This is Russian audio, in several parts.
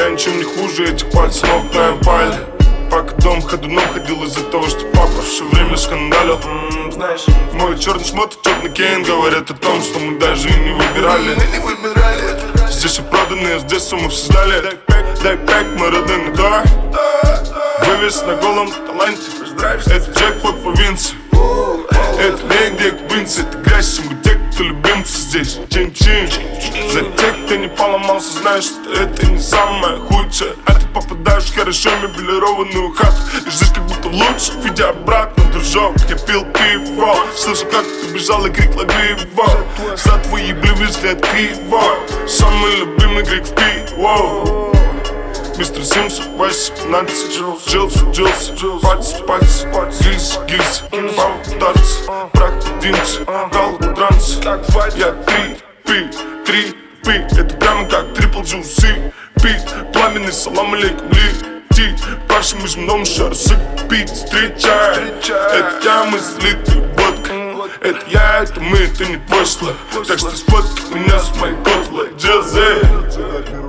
ничем не хуже этих пальцев ног на пале. Пока дом ходуном ходил из-за того, что папа все время скандалил. Знаешь, мой черный шмот и черный кейн говорят о том, что мы даже и не выбирали. Здесь все проданы, с детства мы все знали. Дай пэк, мы родные да. Вывес на голом таланте. Это джекпот провинции. Это не где квинцы, это грязь, мы те, кто любимцы здесь. Чин-чин. За тех, кто не поломался, знаешь, что это не самое худшее. А ты попадаешь в хорошо мебелированную хату и жишь как будто лучше, видя обратно, дружок. Я пил пиво, слышу, как ты бежал и крик лови его. За твой ебливый взгляд криво. Самый любимый крик в пиво. Мистер Симс, Вайс, Нанси, Джилс, Патис, Гильс, Баутарц, Прах, Динц, Гал, Транс. Я 3P, это прямо как трипл джуси. Пит, пламенный, салам алейкум, лети. Павшим межмном шар, пить, встречай. Это я, мы слитые водкой. Это я, это мы, это не твой слой. Так что сфоткай меня с моей котлой. Джазе.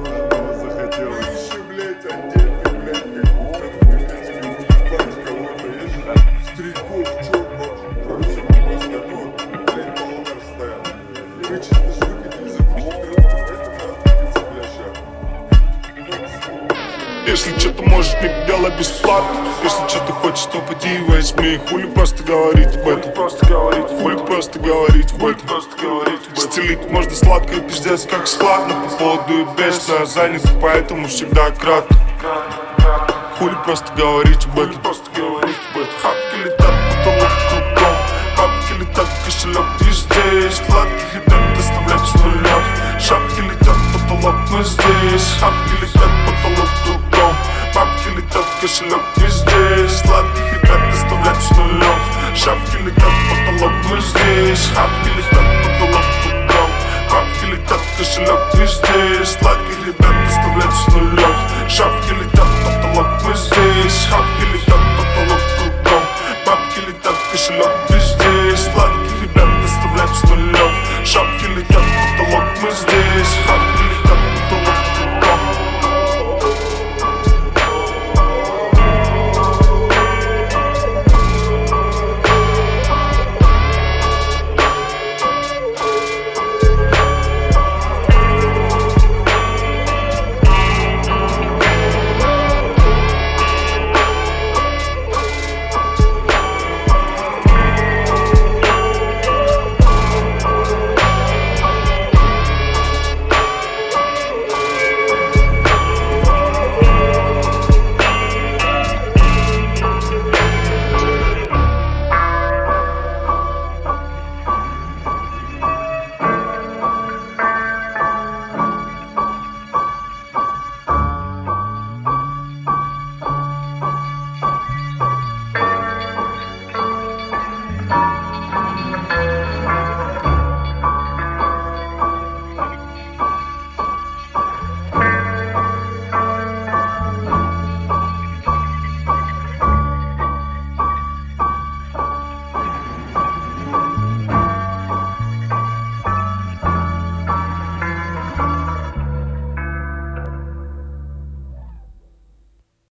Если что-то можешь, не делай бесплатно. Если что-то хочешь, то поди и возьми. Хули просто говорить об этом. Хули просто говорить об этом. Стелить можно сладко и пиздец как складно. По поводу и без, но я занят, поэтому всегда кратко. Хули просто говорить об этом. Хапки летят, потолок кругом. Бабки летят, кошелек и здесь. Сладких ребят доставлять с нулем. Шапки летят, потолок мы здесь. Хапки летят, потолок кругом. Бабки летят, кошелек не здесь. Сладких ребят доставлять с нулем. Шапки летят, потолок мы здесь. Хапки летят, потолок кругом. Бабки летят, кошелек не здесь. Сладких ребят доставлять с нулем. Шапки летят, потолок мы здесь. Хапки летят.